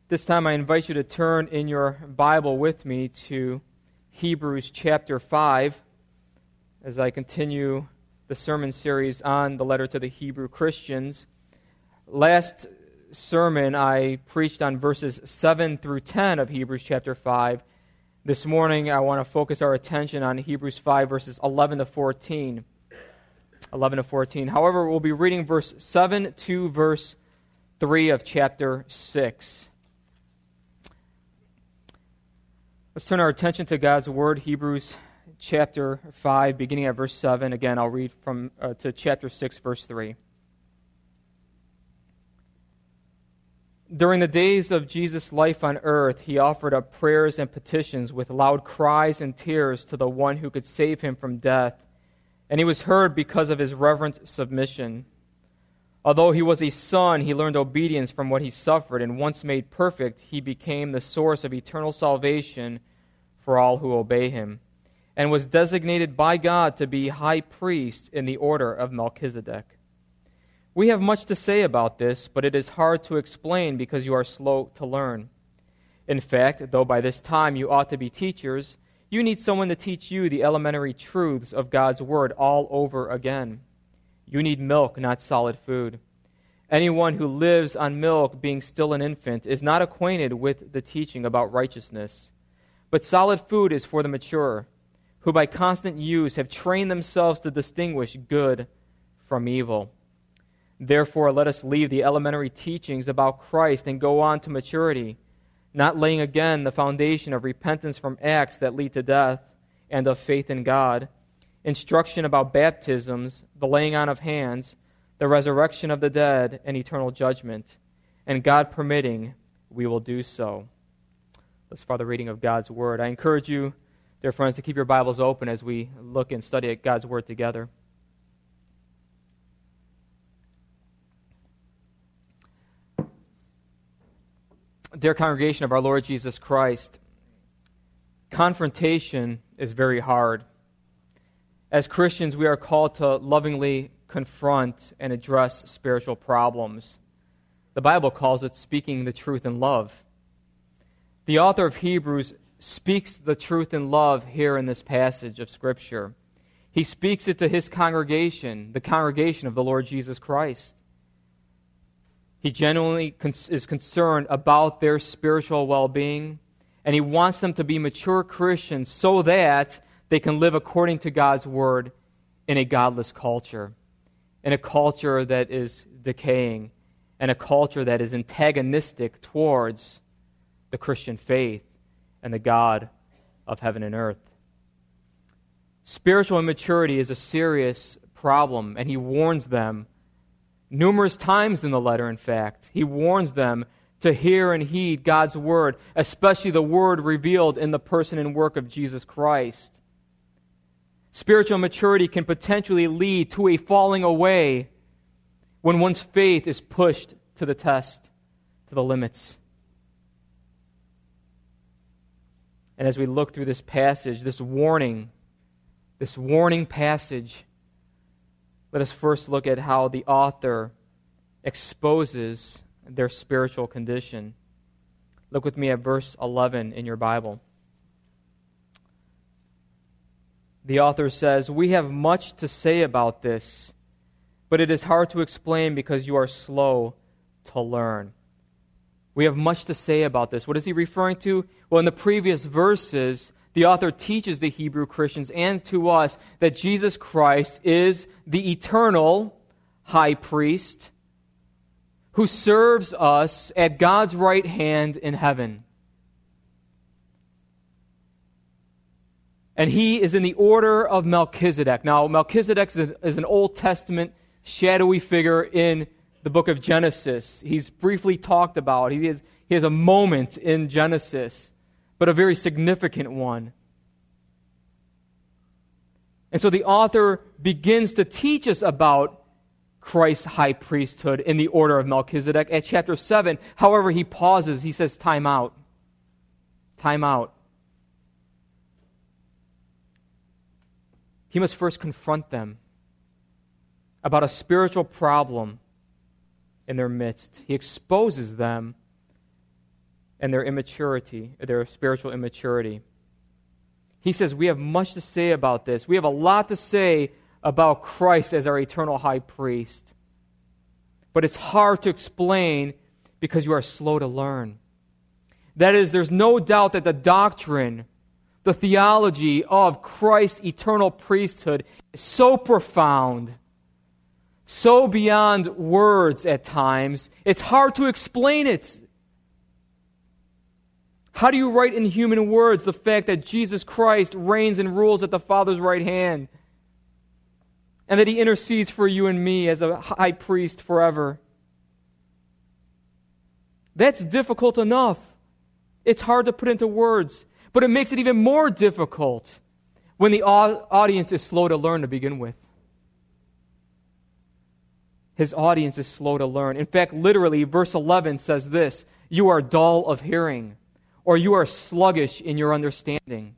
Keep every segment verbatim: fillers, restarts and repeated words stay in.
This time I invite you to turn in your Bible with me to Hebrews chapter five as I continue the sermon series on the letter to the Hebrew Christians. Last sermon I preached on verses seven through ten of Hebrews chapter five. This morning I want to focus our attention on Hebrews five verses eleven to fourteen. eleven to fourteen. However, we'll be reading verse seven to verse three of chapter six. Let's turn our attention to God's Word, Hebrews chapter five, beginning at verse seven. Again, I'll read from uh, to chapter six, verse three. During the days of Jesus' life on earth, he offered up prayers and petitions with loud cries and tears to the one who could save him from death, and he was heard because of his reverent submission. Although he was a son, he learned obedience from what he suffered, and once made perfect, he became the source of eternal salvation for all who obey him, and was designated by God to be high priest in the order of Melchizedek. We have much to say about this, but it is hard to explain because you are slow to learn. In fact, though by this time you ought to be teachers, you need someone to teach you the elementary truths of God's Word all over again. You need milk, not solid food. Anyone who lives on milk, being still an infant, is not acquainted with the teaching about righteousness. But solid food is for the mature, who by constant use have trained themselves to distinguish good from evil. Therefore, let us leave the elementary teachings about Christ and go on to maturity, not laying again the foundation of repentance from acts that lead to death and of faith in God, instruction about baptisms, the laying on of hands, the resurrection of the dead, and eternal judgment. And God permitting, we will do so. Thus far, the reading of God's Word. I encourage you, dear friends, to keep your Bibles open as we look and study at God's Word together. Dear congregation of our Lord Jesus Christ, confrontation is very hard. As Christians, we are called to lovingly confront and address spiritual problems. The Bible calls it speaking the truth in love. The author of Hebrews speaks the truth in love here in this passage of Scripture. He speaks it to his congregation, the congregation of the Lord Jesus Christ. He genuinely is concerned about their spiritual well-being, and he wants them to be mature Christians so that they can live according to God's Word in a godless culture, in a culture that is decaying, and a culture that is antagonistic towards the Christian faith and the God of heaven and earth. Spiritual immaturity is a serious problem, and he warns them numerous times in the letter, in fact. He warns them to hear and heed God's Word, especially the Word revealed in the person and work of Jesus Christ. Spiritual maturity can potentially lead to a falling away when one's faith is pushed to the test, to the limits. And as we look through this passage, this warning, this warning passage, let us first look at how the author exposes their spiritual condition. Look with me at verse eleven in your Bible. The author says, "We have much to say about this, but it is hard to explain because you are slow to learn." We have much to say about this. What is he referring to? Well, in the previous verses, the author teaches the Hebrew Christians and to us that Jesus Christ is the eternal high priest who serves us at God's right hand in heaven. And he is in the order of Melchizedek. Now, Melchizedek is an Old Testament shadowy figure in the book of Genesis. He's briefly talked about. He has, he has a moment in Genesis, but a very significant one. And so the author begins to teach us about Christ's high priesthood in the order of Melchizedek. At chapter seven, however, he pauses. He says, time out. Time out. He must first confront them about a spiritual problem in their midst. He exposes them and their immaturity, their spiritual immaturity. He says we have much to say about this. We have a lot to say about Christ as our eternal high priest. But it's hard to explain because you are slow to learn. That is, there's no doubt that the doctrine, the theology of Christ's eternal priesthood is so profound, so beyond words at times, it's hard to explain it. How do you write in human words the fact that Jesus Christ reigns and rules at the Father's right hand, and that He intercedes for you and me as a high priest forever? That's difficult enough. It's hard to put into words, but it makes it even more difficult when the audience is slow to learn to begin with. His audience is slow to learn. In fact, literally, verse eleven says this, "You are dull of hearing," or "you are sluggish in your understanding."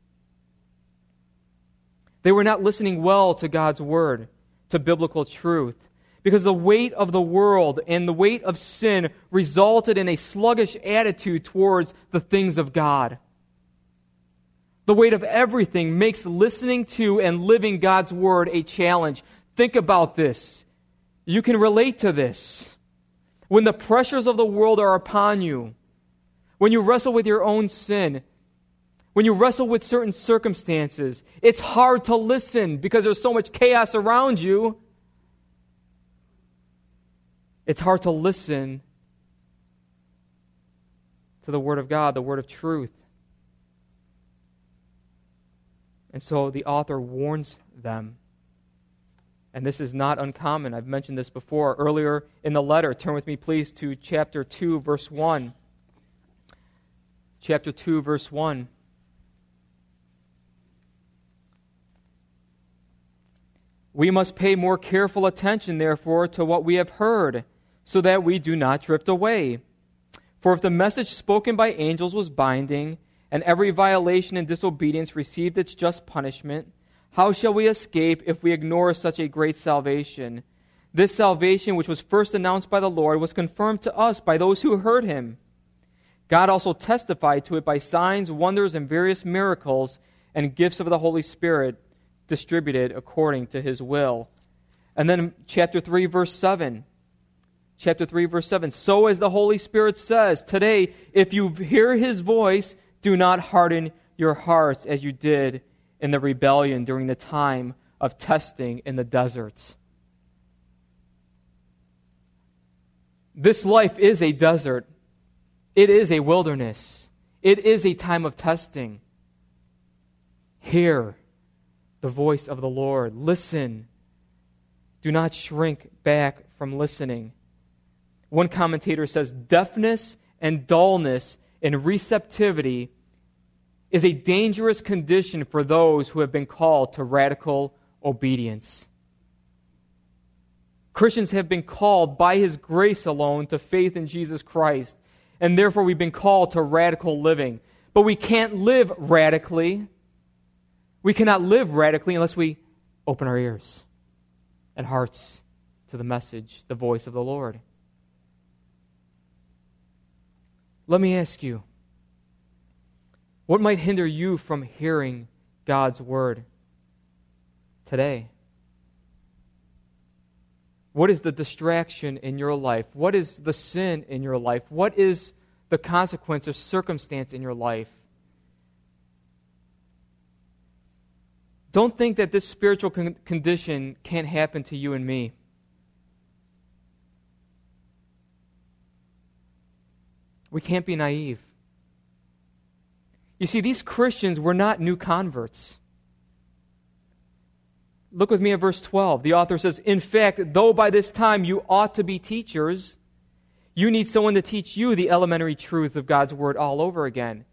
They were not listening well to God's word, to biblical truth, because the weight of the world and the weight of sin resulted in a sluggish attitude towards the things of God. The weight of everything makes listening to and living God's word a challenge. Think about this. You can relate to this. When the pressures of the world are upon you, when you wrestle with your own sin, when you wrestle with certain circumstances, it's hard to listen because there's so much chaos around you. It's hard to listen to the Word of God, the Word of truth. And so the author warns them. And this is not uncommon. I've mentioned this before. Earlier in the letter, turn with me please to chapter two, verse one. Chapter two, verse one. "We must pay more careful attention, therefore, to what we have heard, so that we do not drift away. For if the message spoken by angels was binding, and every violation and disobedience received its just punishment, how shall we escape if we ignore such a great salvation? This salvation, which was first announced by the Lord, was confirmed to us by those who heard Him. God also testified to it by signs, wonders, and various miracles and gifts of the Holy Spirit distributed according to His will." And then chapter three, verse seven. Chapter three, verse seven. "So as the Holy Spirit says, today, if you hear His voice, do not harden your hearts as you did in the rebellion during the time of testing in the deserts." This life is a desert. It is a wilderness. It is a time of testing. Hear the voice of the Lord. Listen. Do not shrink back from listening. One commentator says, deafness and dullness in receptivity is a dangerous condition for those who have been called to radical obedience. Christians have been called by His grace alone to faith in Jesus Christ, and therefore we've been called to radical living. But we can't live radically. We cannot live radically unless we open our ears and hearts to the message, the voice of the Lord. Let me ask you, what might hinder you from hearing God's word today? What is the distraction in your life? What is the sin in your life? What is the consequence or circumstance in your life? Don't think that this spiritual con- condition can't happen to you and me. We can't be naive. You see, these Christians were not new converts. Look with me at verse twelve. The author says, "In fact, though by this time you ought to be teachers, you need someone to teach you the elementary truths of God's word all over again."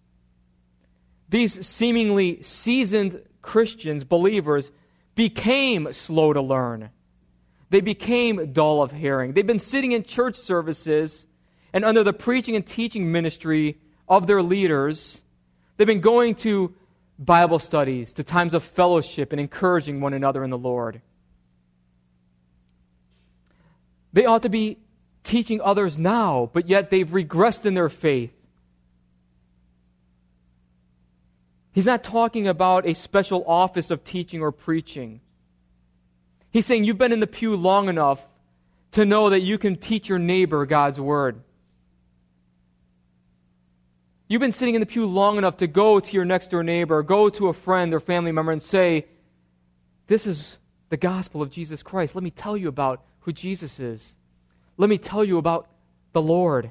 These seemingly seasoned Christians, believers, became slow to learn. They became dull of hearing. They've been sitting in church services and under the preaching and teaching ministry of their leaders. They've been going to Bible studies, to times of fellowship and encouraging one another in the Lord. They ought to be teaching others now, but yet they've regressed in their faith. He's not talking about a special office of teaching or preaching. He's saying you've been in the pew long enough to know that you can teach your neighbor God's word. You've been sitting in the pew long enough to go to your next door neighbor, go to a friend or family member and say, this is the gospel of Jesus Christ. Let me tell you about who Jesus is. Let me tell you about the Lord.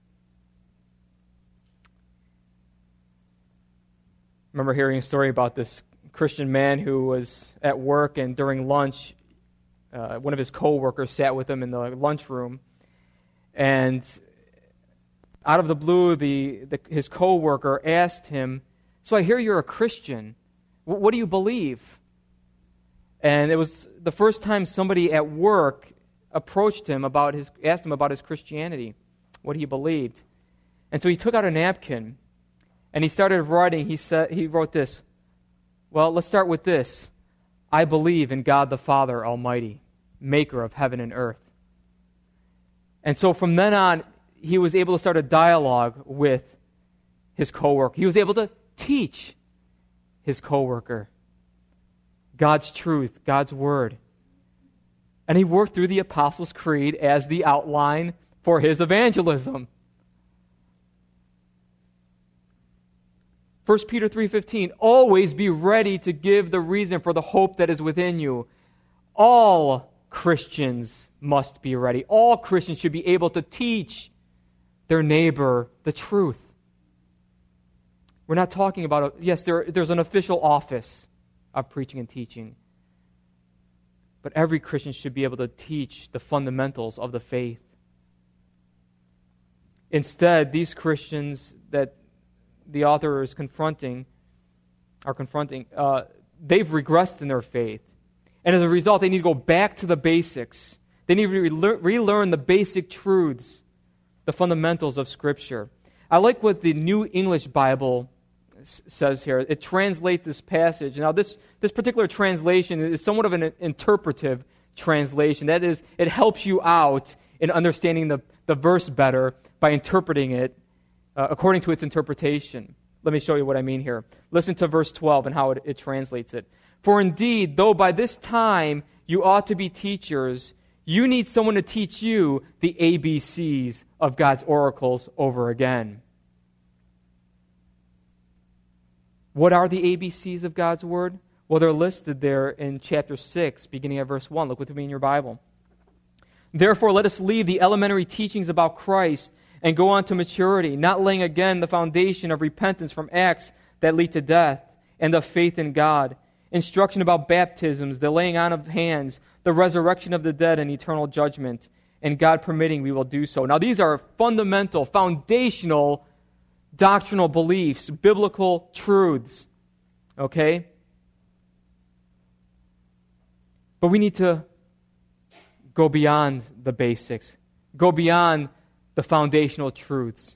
I remember hearing a story about this Christian man who was at work, and during lunch, uh, one of his co-workers sat with him in the lunchroom, and out of the blue, the, the his co-worker asked him, so I hear you're a Christian. W- what do you believe? And it was the first time somebody at work approached him about his, asked him about his Christianity, what he believed. And so he took out a napkin, and he started writing. He said, he wrote this. Well, let's start with this. I believe in God the Father Almighty, maker of heaven and earth. And so from then on, he was able to start a dialogue with his coworker. He was able to teach his coworker God's truth, God's word. And he worked through the Apostles' Creed as the outline for his evangelism. First Peter three fifteen, always be ready to give the reason for the hope that is within you. All Christians must be ready. All Christians should be able to teach their neighbor the truth. We're not talking about, a, yes, there, there's an official office of preaching and teaching. But every Christian should be able to teach the fundamentals of the faith. Instead, these Christians that the author is confronting, are confronting, uh, they've regressed in their faith. And as a result, they need to go back to the basics. They need to re- relearn the basic truths, the fundamentals of Scripture. I like what the New English Bible s- says here. It translates this passage. Now, this, this particular translation is somewhat of an interpretive translation. That is, it helps you out in understanding the, the verse better by interpreting it Uh, according to its interpretation. Let me show you what I mean here. Listen to verse twelve and how it, it translates it. For indeed, though by this time you ought to be teachers, you need someone to teach you the A B Cs of God's oracles over again. What are the A B Cs of God's word? Well, they're listed there in chapter six, beginning at verse one. Look with me in your Bible. Therefore, let us leave the elementary teachings about Christ and go on to maturity, not laying again the foundation of repentance from acts that lead to death, and of faith in God, instruction about baptisms, the laying on of hands, the resurrection of the dead, and eternal judgment, and God permitting we will do so. Now these are fundamental, foundational, doctrinal beliefs, biblical truths, okay? But we need to go beyond the basics, go beyond the foundational truths.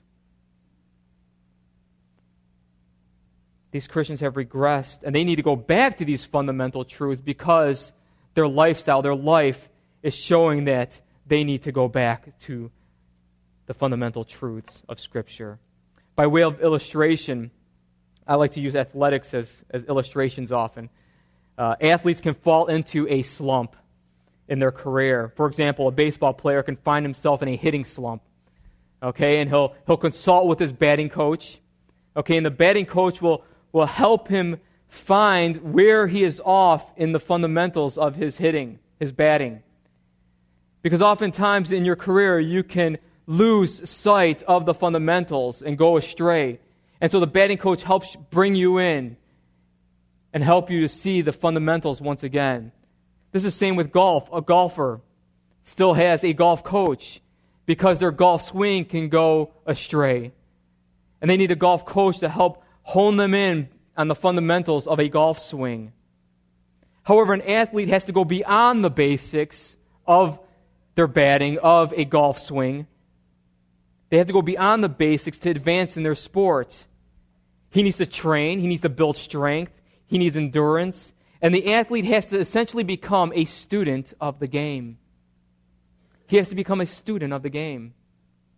These Christians have regressed, and they need to go back to these fundamental truths because their lifestyle, their life is showing that they need to go back to the fundamental truths of Scripture. By way of illustration, I like to use athletics as, as illustrations often. Uh, athletes can fall into a slump in their career. For example, a baseball player can find himself in a hitting slump. Okay, and he'll he'll consult with his batting coach. Okay, and the batting coach will, will help him find where he is off in the fundamentals of his hitting, his batting. Because oftentimes in your career you can lose sight of the fundamentals and go astray. And so the batting coach helps bring you in and help you to see the fundamentals once again. This is the same with golf. A golfer still has a golf coach, because their golf swing can go astray. And they need a golf coach to help hone them in on the fundamentals of a golf swing. However, an athlete has to go beyond the basics of their batting, of a golf swing. They have to go beyond the basics to advance in their sport. He needs to train, he needs to build strength, he needs endurance, and the athlete has to essentially become a student of the game. He has to become a student of the game.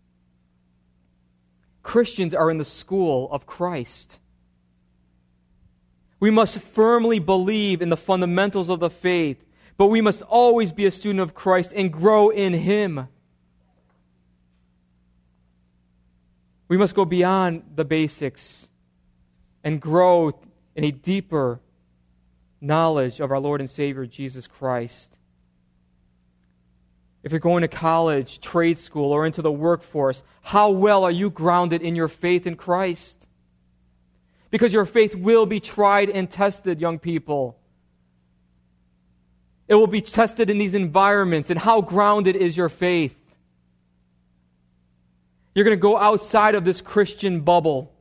Christians are in the school of Christ. We must firmly believe in the fundamentals of the faith, but we must always be a student of Christ and grow in Him. We must go beyond the basics and grow in a deeper knowledge of our Lord and Savior, Jesus Christ. If you're going to college, trade school, or into the workforce, how well are you grounded in your faith in Christ? Because your faith will be tried and tested, young people. It will be tested in these environments. And how grounded is your faith? You're going to go outside of this Christian bubble.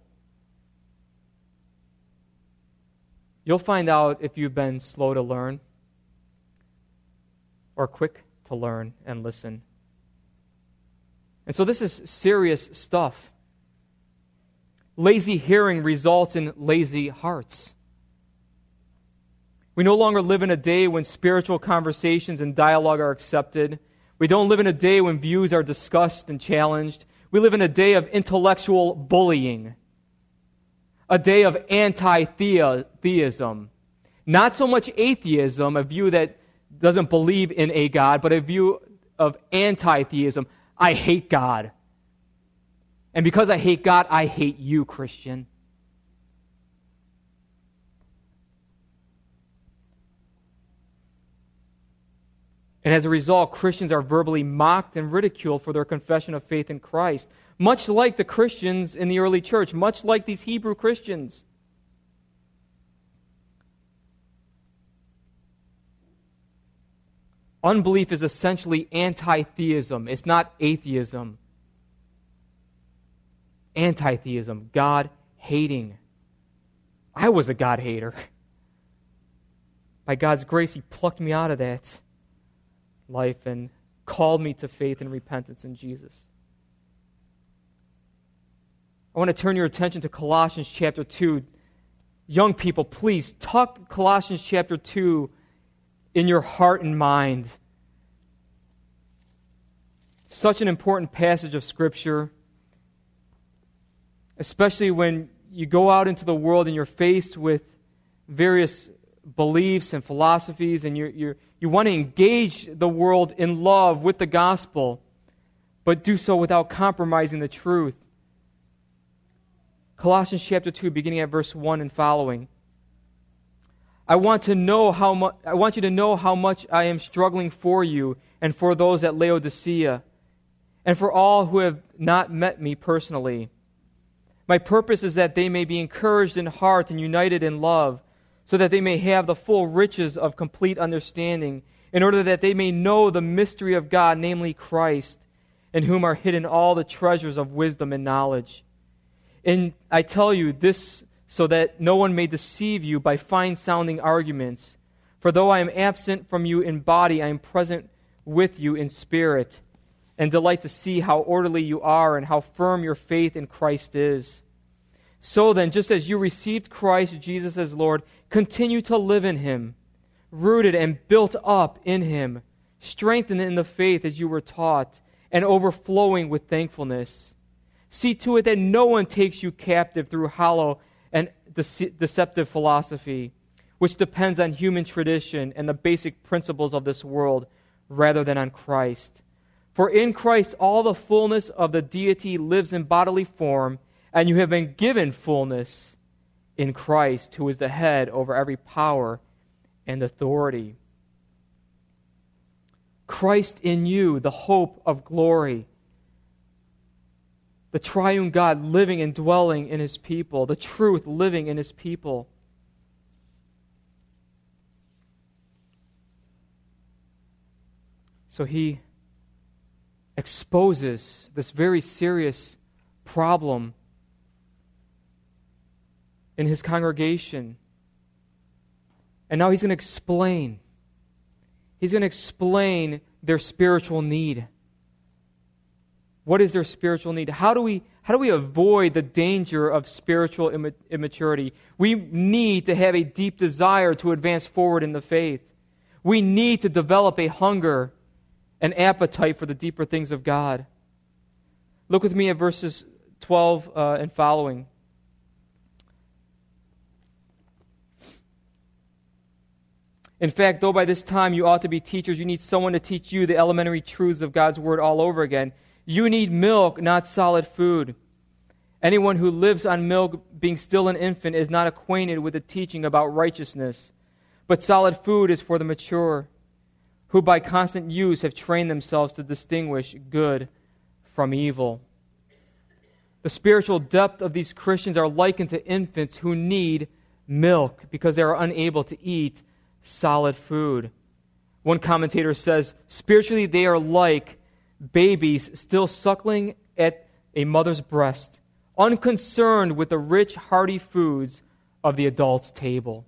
You'll find out if you've been slow to learn or quick to learn and listen. And so this is serious stuff. Lazy hearing results in lazy hearts. We no longer live in a day when spiritual conversations and dialogue are accepted. We don't live in a day when views are discussed and challenged. We live in a day of intellectual bullying. A day of anti-theism. Not so much atheism, a view that doesn't believe in a God, but a view of anti-theism. I hate God. And because I hate God, I hate you, Christian. And as a result, Christians are verbally mocked and ridiculed for their confession of faith in Christ, much like the Christians in the early church, much like these Hebrew Christians. Unbelief is essentially anti-theism. It's not atheism. Anti-theism, God-hating. I was a God-hater. By God's grace, He plucked me out of that life and called me to faith and repentance in Jesus. I want to turn your attention to Colossians chapter two. Young people, please tuck Colossians chapter two in your heart and mind. Such an important passage of Scripture, especially when you go out into the world and you're faced with various beliefs and philosophies, and you're, you're, you want to engage the world in love with the gospel, but do so without compromising the truth. Colossians chapter two, beginning at verse one and following. I want to know how much I want you to know how much I am struggling for you and for those at Laodicea, and for all who have not met me personally. My purpose is that they may be encouraged in heart and united in love, so that they may have the full riches of complete understanding, in order that they may know the mystery of God, namely Christ, in whom are hidden all the treasures of wisdom and knowledge. And I tell you this so that no one may deceive you by fine-sounding arguments. For though I am absent from you in body, I am present with you in spirit, and delight to see how orderly you are and how firm your faith in Christ is. So then, just as you received Christ Jesus as Lord, continue to live in Him, rooted and built up in Him, strengthened in the faith as you were taught, and overflowing with thankfulness. See to it that no one takes you captive through hollow and dece- deceptive philosophy, which depends on human tradition and the basic principles of this world, rather than on Christ. For in Christ all the fullness of the deity lives in bodily form, and you have been given fullness in Christ, who is the head over every power and authority. Christ in you, the hope of glory. The triune God living and dwelling in His people. The truth living in His people. So He exposes this very serious problem in His congregation. And now He's going to explain. He's going to explain their spiritual need. What is their spiritual need? How do we how do we avoid the danger of spiritual immaturity? We need to have a deep desire to advance forward in the faith. We need to develop a hunger and appetite for the deeper things of God. Look with me at verses twelve uh, and following. In fact, though by this time you ought to be teachers, you need someone to teach you the elementary truths of God's Word all over again. You need milk, not solid food. Anyone who lives on milk, being still an infant, is not acquainted with the teaching about righteousness. But solid food is for the mature, who by constant use have trained themselves to distinguish good from evil. The spiritual depth of these Christians are likened to infants who need milk because they are unable to eat solid food. One commentator says, spiritually they are like babies still suckling at a mother's breast, unconcerned with the rich, hearty foods of the adult's table.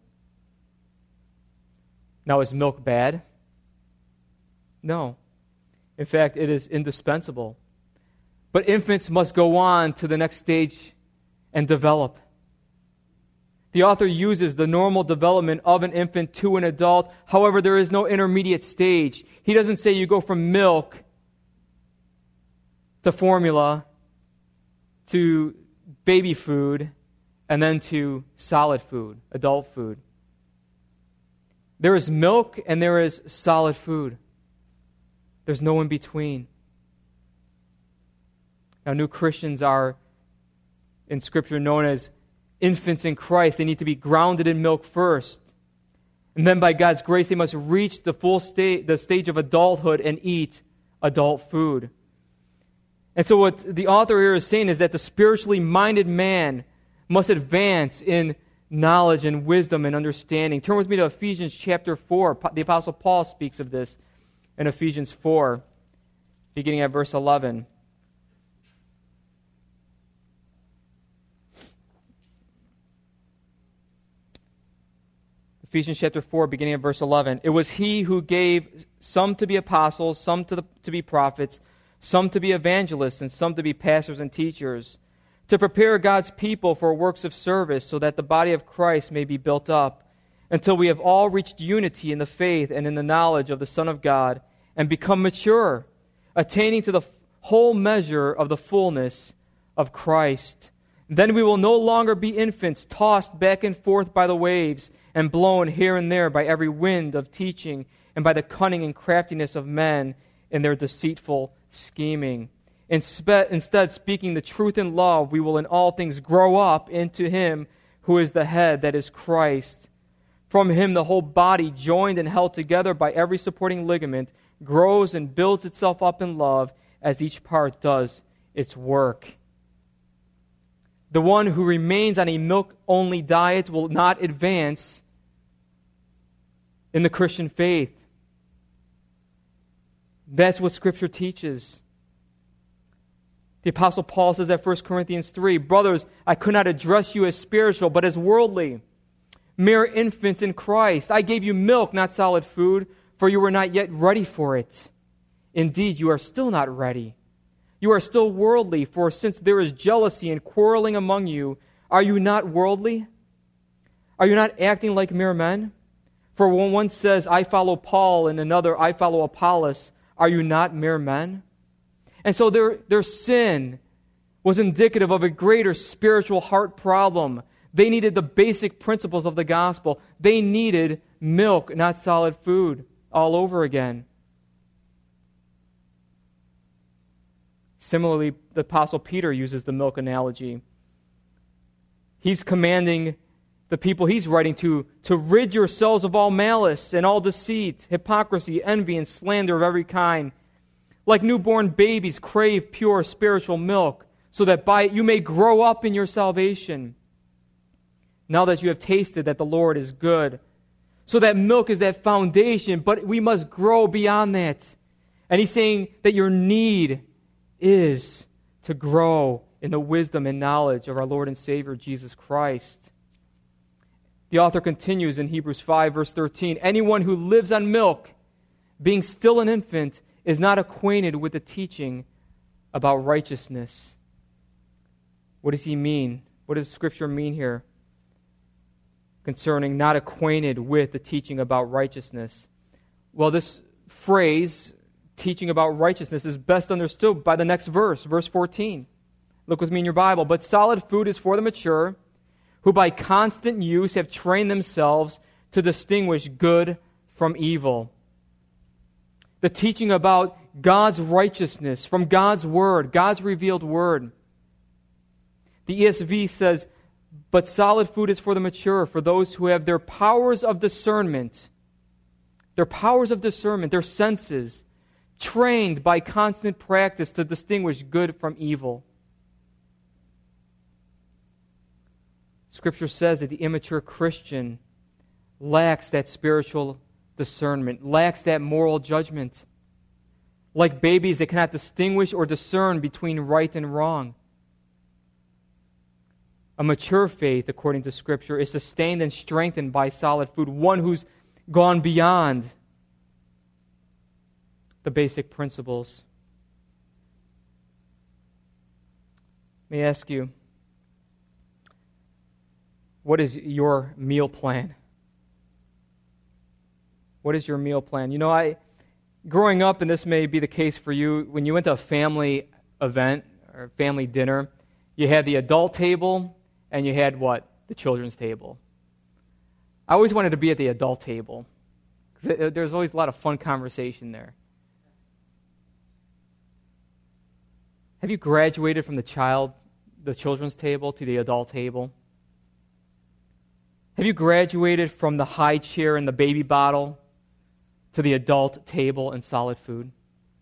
Now, is milk bad? No. In fact, it is indispensable. But infants must go on to the next stage and develop. The author uses the normal development of an infant to an adult. However, there is no intermediate stage. He doesn't say you go from milk to formula to baby food and then to solid food, adult food. There is milk and there is solid food. There's no in between. Now, new Christians are, in Scripture, known as infants in Christ. They need to be grounded in milk first. And then, by God's grace, they must reach the full state, the stage of adulthood and eat adult food. And so what the author here is saying is that the spiritually minded man must advance in knowledge and wisdom and understanding. Turn with me to Ephesians chapter four. The Apostle Paul speaks of this in Ephesians four, beginning at verse eleven. Ephesians chapter four, beginning at verse eleven. It was he who gave some to be apostles, some to, the, to be prophets, some to be evangelists, and some to be pastors and teachers, to prepare God's people for works of service, so that the body of Christ may be built up, until we have all reached unity in the faith and in the knowledge of the Son of God, and become mature, attaining to the whole measure of the fullness of Christ. Then we will no longer be infants, tossed back and forth by the waves, and blown here and there by every wind of teaching, and by the cunning and craftiness of men in their deceitful scheming. Instead, speaking the truth in love, we will in all things grow up into Him who is the head, that is Christ. From Him the whole body, joined and held together by every supporting ligament, grows and builds itself up in love as each part does its work. The one who remains on a milk-only diet will not advance in the Christian faith. That's what Scripture teaches. The Apostle Paul says at First Corinthians three, brothers, I could not address you as spiritual, but as worldly, mere infants in Christ. I gave you milk, not solid food, for you were not yet ready for it. Indeed, you are still not ready. You are still worldly, for since there is jealousy and quarreling among you, are you not worldly? Are you not acting like mere men? For when one says, I follow Paul, and another, I follow Apollos, are you not mere men? And so their, their sin was indicative of a greater spiritual heart problem. They needed the basic principles of the gospel. They needed milk, not solid food, all over again. Similarly, the Apostle Peter uses the milk analogy. He's commanding the people he's writing to to rid yourselves of all malice and all deceit, hypocrisy, envy, and slander of every kind. Like newborn babies, crave pure spiritual milk, so that by it you may grow up in your salvation. Now that you have tasted that the Lord is good. So that milk is that foundation, but we must grow beyond that. And he's saying that your need is to grow in the wisdom and knowledge of our Lord and Savior, Jesus Christ. The author continues in Hebrews five, verse thirteen, anyone who lives on milk, being still an infant, is not acquainted with the teaching about righteousness. What does he mean? What does Scripture mean here concerning not acquainted with the teaching about righteousness? Well, this phrase, teaching about righteousness, is best understood by the next verse, verse fourteen. Look with me in your Bible. But solid food is for the mature, who by constant use have trained themselves to distinguish good from evil. The teaching about God's righteousness from God's Word, God's revealed Word. The E S V says, but solid food is for the mature, for those who have their powers of discernment, their powers of discernment, their senses, trained by constant practice to distinguish good from evil. Scripture says that the immature Christian lacks that spiritual discernment, lacks that moral judgment. Like babies, they cannot distinguish or discern between right and wrong. A mature faith, according to Scripture, is sustained and strengthened by solid food, one who's gone beyond the basic principles. Let me ask you, what is your meal plan? What is your meal plan? You know, I, growing up, and this may be the case for you, when you went to a family event or family dinner, you had the adult table and you had what? The children's table. I always wanted to be at the adult table. There's always a lot of fun conversation there. Have you graduated from the child, the children's table to the adult table? Have you graduated from the high chair and the baby bottle to the adult table and solid food?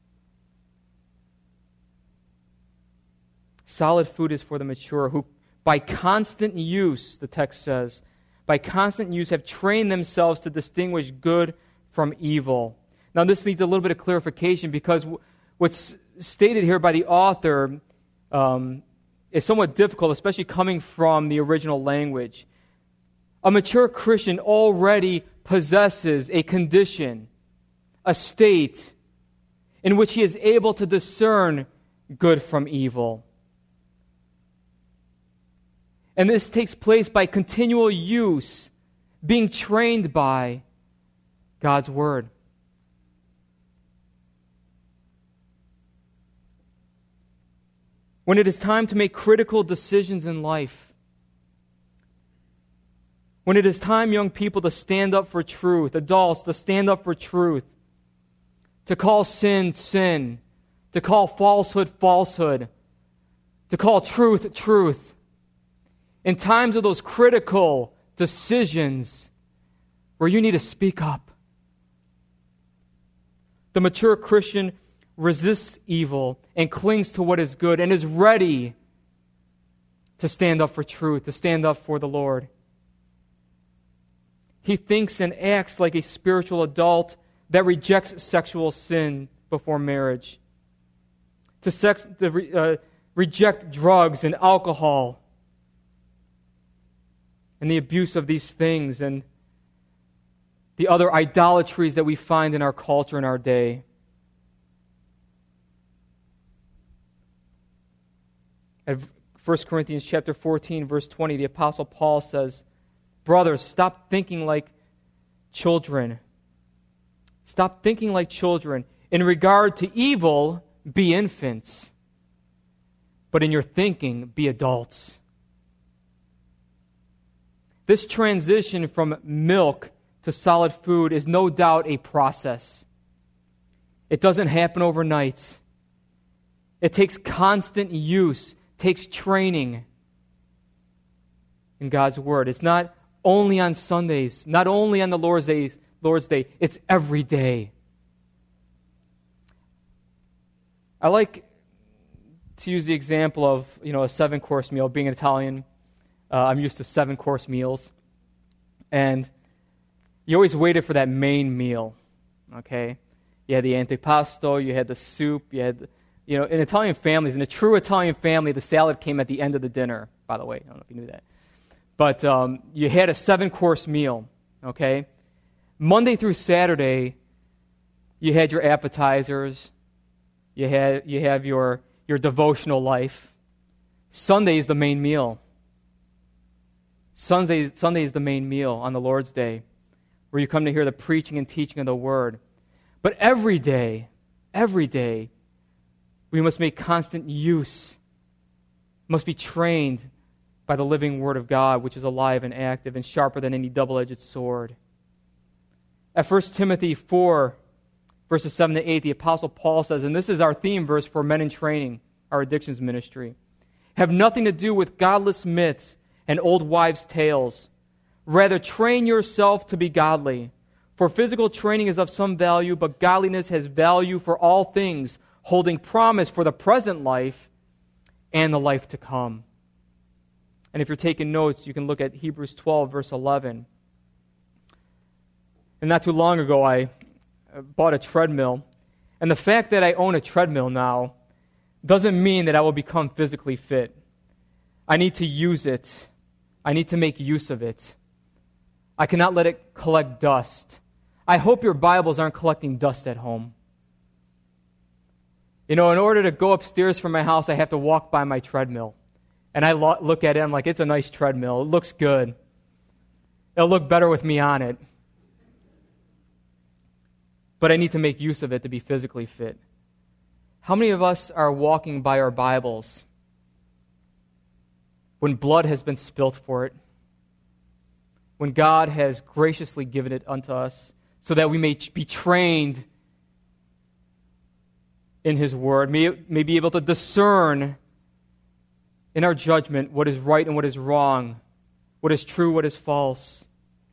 Solid food is for the mature who, by constant use, the text says, by constant use have trained themselves to distinguish good from evil. Now this needs a little bit of clarification because what's stated here by the author um, is somewhat difficult, especially coming from the original language. A mature Christian already possesses a condition, a state, in which he is able to discern good from evil. And this takes place by continual use, being trained by God's Word. When it is time to make critical decisions in life, when it is time, young people, to stand up for truth, adults to stand up for truth, to call sin, sin, to call falsehood, falsehood, to call truth, truth. In times of those critical decisions where you need to speak up, the mature Christian resists evil and clings to what is good and is ready to stand up for truth, to stand up for the Lord. He thinks and acts like a spiritual adult that rejects sexual sin before marriage, to, sex, to re, uh, reject drugs and alcohol and the abuse of these things and the other idolatries that we find in our culture in our day. At First Corinthians chapter fourteen, verse twenty, the Apostle Paul says, brothers, stop thinking like children. Stop thinking like children. In regard to evil, be infants. But in your thinking, be adults. This transition from milk to solid food is no doubt a process. It doesn't happen overnight. It takes constant use, takes training in God's Word. It's not only on Sundays, not only on the Lord's Day, Lord's Day, it's every day. I like to use the example of, you know, a seven-course meal. Being an Italian, uh, I'm used to seven-course meals. And you always waited for that main meal, okay? You had the antipasto, you had the soup, you had, the, you know, in Italian families, in a true Italian family, the salad came at the end of the dinner, by the way. I don't know if you knew that. But um, you had a seven-course meal, okay? Monday through Saturday, you had your appetizers, you had you have your, your devotional life. Sunday is the main meal. Sunday, Sunday is the main meal on the Lord's Day, where you come to hear the preaching and teaching of the Word. But every day, every day, we must make constant use, must be trained by the living Word of God, which is alive and active and sharper than any double-edged sword. At First Timothy four, verses seven to eight, the Apostle Paul says, and this is our theme verse for Men in Training, our addictions ministry, have nothing to do with godless myths and old wives' tales. Rather, train yourself to be godly. For physical training is of some value, but godliness has value for all things, holding promise for the present life and the life to come. And if you're taking notes, you can look at Hebrews twelve, verse eleven. And not too long ago, I bought a treadmill. And the fact that I own a treadmill now doesn't mean that I will become physically fit. I need to use it. I need to make use of it. I cannot let it collect dust. I hope your Bibles aren't collecting dust at home. You know, in order to go upstairs from my house, I have to walk by my treadmill. And I lo- look at it, I'm like, it's a nice treadmill. It looks good. It'll look better with me on it. But I need to make use of it to be physically fit. How many of us are walking by our Bibles when blood has been spilt for it? When God has graciously given it unto us so that we may be trained in His Word, may, may be able to discern in our judgment what is right and what is wrong, what is true, what is false.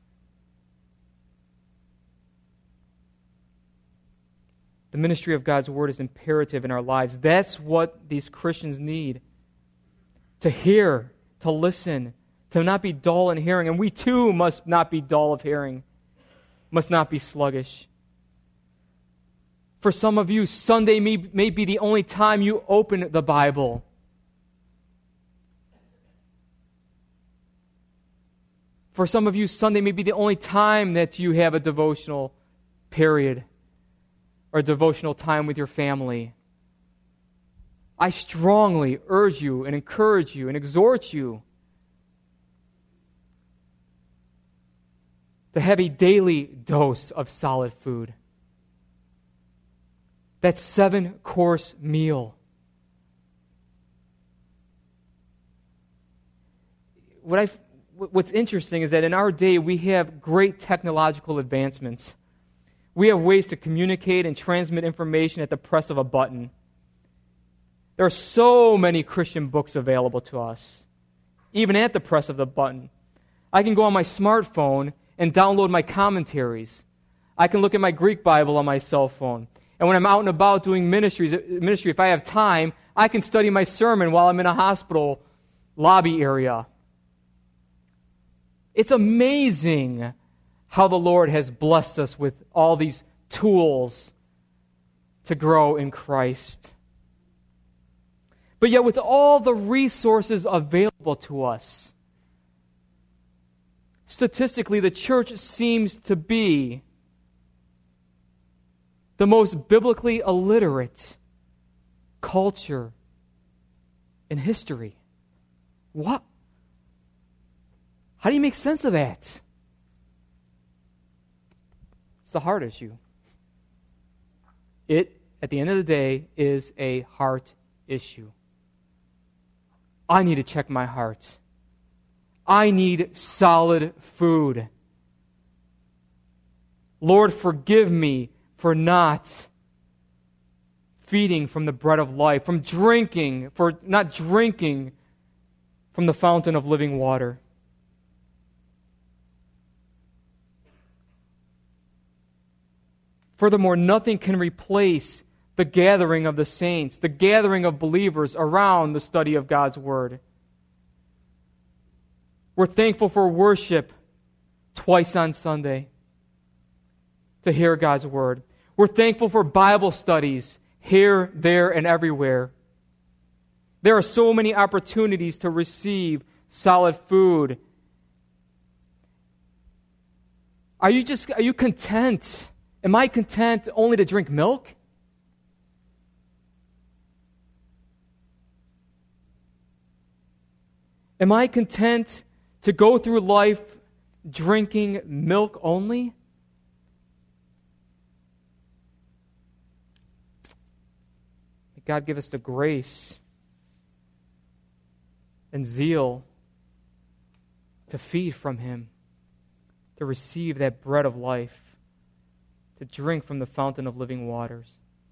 The ministry of God's Word is imperative in our lives. That's what these Christians need. To hear, to listen, to not be dull in hearing. And we too must not be dull of hearing, must not be sluggish. For some of you, Sunday may, may be the only time you open the Bible. For some of you, Sunday may be the only time that you have a devotional period or a devotional time with your family. I strongly urge you and encourage you and exhort you to have a daily dose of solid food. That seven-course meal. What I, what's interesting is that in our day we have great technological advancements. We have ways to communicate and transmit information at the press of a button. There are so many Christian books available to us, even at the press of the button. I can go on my smartphone and download my commentaries. I can look at my Greek Bible on my cell phone. And when I'm out and about doing ministries, ministry, if I have time, I can study my sermon while I'm in a hospital lobby area. It's amazing how the Lord has blessed us with all these tools to grow in Christ. But yet with all the resources available to us, statistically, the church seems to be the most biblically illiterate culture in history. What? How do you make sense of that? It's the heart issue. It, at the end of the day, is a heart issue. I need to check my heart. I need solid food. Lord, forgive me for not feeding from the bread of life, from drinking, for not drinking from the fountain of living water. Furthermore, nothing can replace the gathering of the saints, the gathering of believers around the study of God's Word. We're thankful for worship twice on Sunday to hear God's Word. We're thankful for Bible studies here, there, and everywhere. There are so many opportunities to receive solid food. Are you just, are you content? Am I content only to drink milk? Am I content to go through life drinking milk only? May God give us the grace and zeal to feed from Him, to receive that bread of life. to drink from the fountain of living waters.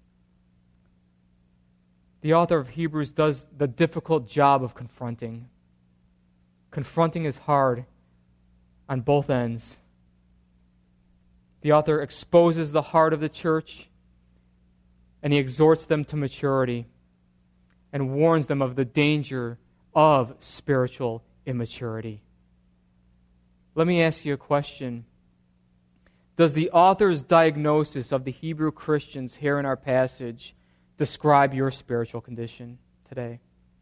The author of Hebrews does the difficult job of confronting. Confronting is hard on both ends. The author exposes the heart of the church, and he exhorts them to maturity and warns them of the danger of spiritual immaturity. Let me ask you a question. Does the author's diagnosis of the Hebrew Christians here in our passage describe your spiritual condition today?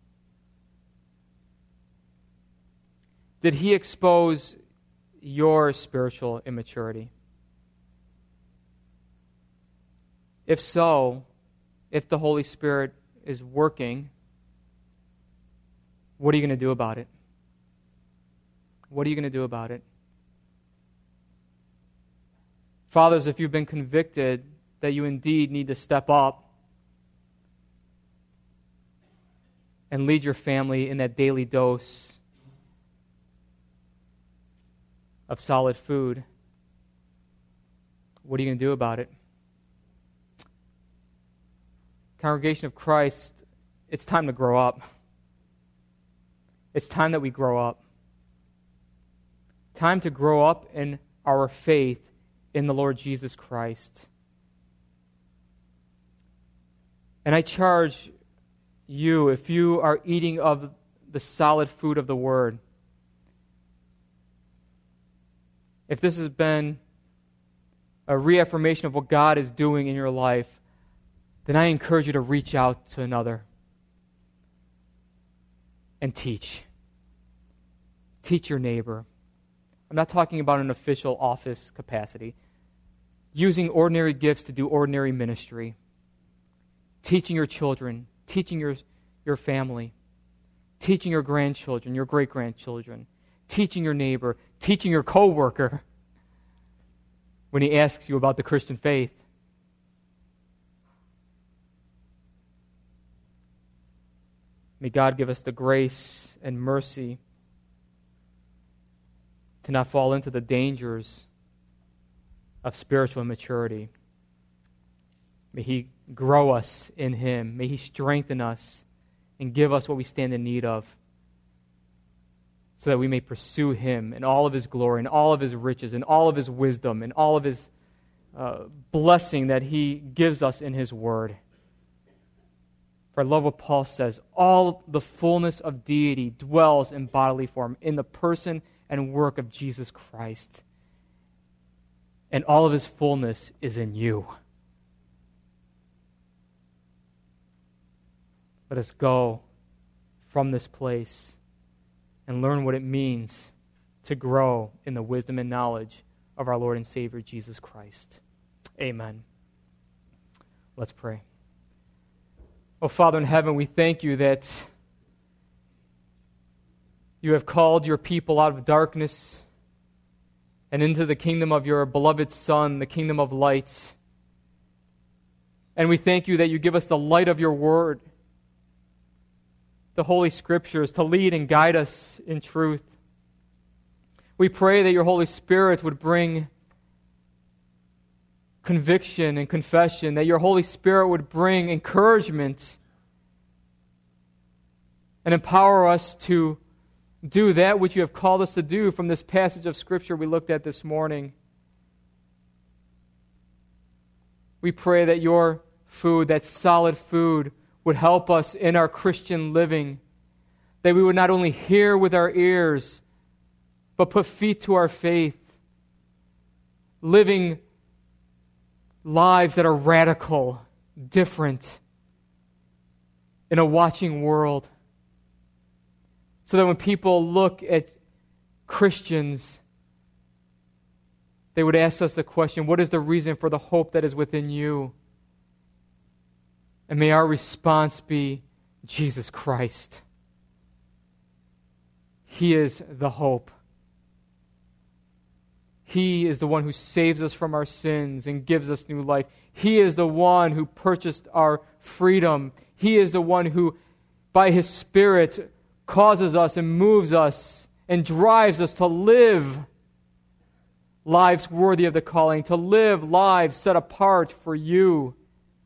Did he expose your spiritual immaturity? If so, if the Holy Spirit is working, what are you going to do about it? What are you going to do about it? Fathers, if you've been convicted that you indeed need to step up and lead your family in that daily dose of solid food, what are you going to do about it? Congregation of Christ, it's time to grow up. It's time that we grow up. Time to grow up in our faith in the Lord Jesus Christ. And I charge you, if you are eating of the solid food of the Word, if this has been a reaffirmation of what God is doing in your life, then I encourage you to reach out to another and teach. Teach your neighbor. I'm not talking about an official office capacity. Using ordinary gifts to do ordinary ministry. Teaching your children. Teaching your, your family. Teaching your grandchildren, your great-grandchildren. Teaching your neighbor. Teaching your coworker when he asks you about the Christian faith. May God give us the grace and mercy to not fall into the dangers of spiritual immaturity. May He grow us in Him. May He strengthen us and give us what we stand in need of so that we may pursue Him in all of His glory, in all of His riches, in all of His wisdom, in all of His uh, blessing that He gives us in His Word. For I love what Paul says, all the fullness of deity dwells in bodily form, in the person and work of Jesus Christ. And all of His fullness is in you. Let us go from this place and learn what it means to grow in the wisdom and knowledge of our Lord and Savior, Jesus Christ. Amen. Let's pray. Oh, Father in heaven, we thank you that you have called your people out of darkness and into the kingdom of your beloved Son, the kingdom of light. And we thank you that you give us the light of your word, the Holy Scriptures, to lead and guide us in truth. We pray that your Holy Spirit would bring conviction and confession, that your Holy Spirit would bring encouragement and empower us to do that which you have called us to do from this passage of Scripture we looked at this morning. We pray that your food, that solid food, would help us in our Christian living, that we would not only hear with our ears, but put feet to our faith, living lives that are radical, different, in a watching world. So that when people look at Christians, they would ask us the question, what is the reason for the hope that is within you? And may our response be, Jesus Christ. He is the hope. He is the one who saves us from our sins and gives us new life. He is the one who purchased our freedom. He is the one who, by His Spirit, causes us and moves us and drives us to live lives worthy of the calling, to live lives set apart for you.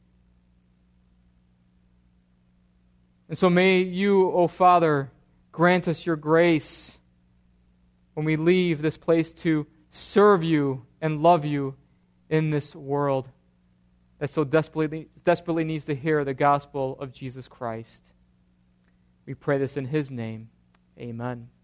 And so may you, O Father, grant us your grace when we leave this place to serve you and love you in this world that so desperately, desperately needs to hear the gospel of Jesus Christ. We pray this in his name. Amen.